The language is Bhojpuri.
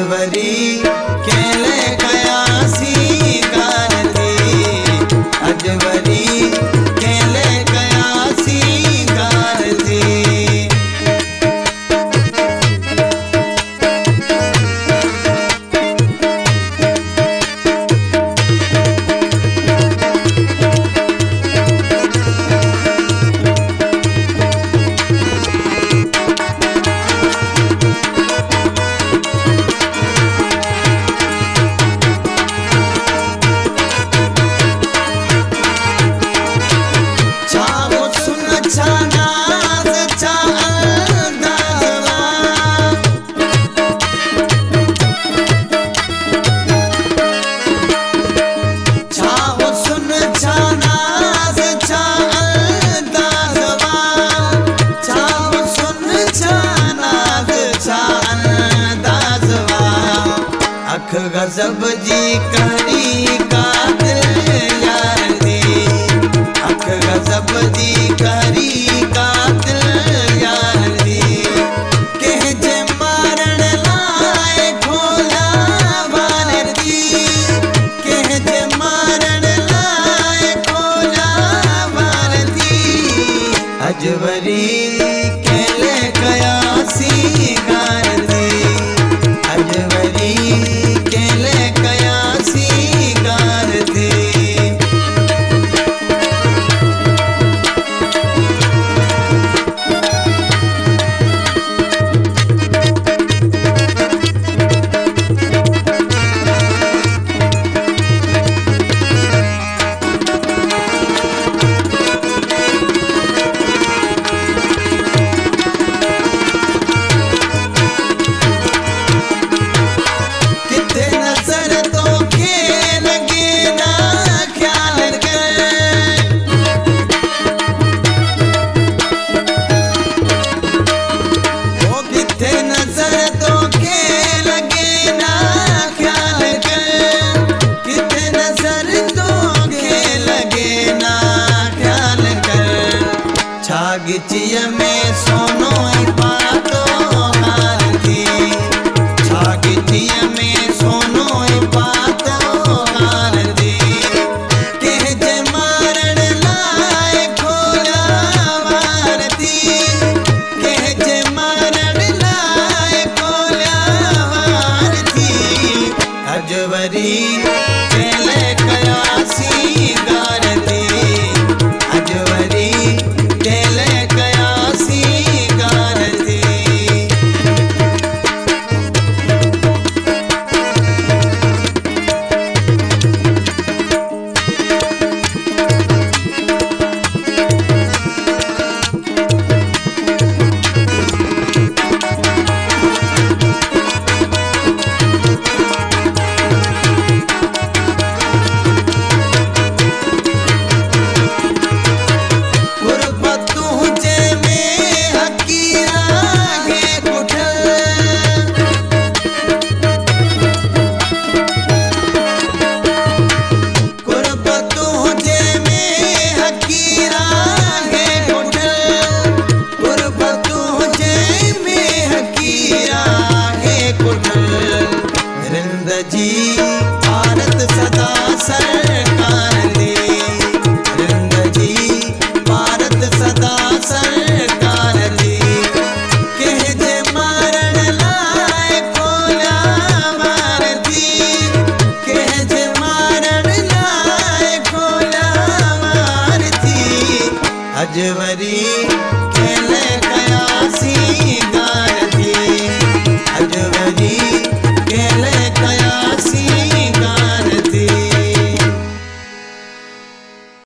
अजवरी केले कयासी गारती अजवरी केले कयासी गारती गजब जी करी कातिल यार दी अख गजब जी करी कातिल यार दी कह जे मारण लाए खोला बार दी कह जे मारण लाए खोला बार दी अजवरी केले कयासी गार दी अजवरी गिचिया में सोनो पातो हार दी गिचिया में सोनो पातो हार दी कह जे मारण लाए खोला वार दी कह जे मारण लाए खोला वार दी अजवरी केले कयासी गार दी अजवरी जी भारत सदा सरकार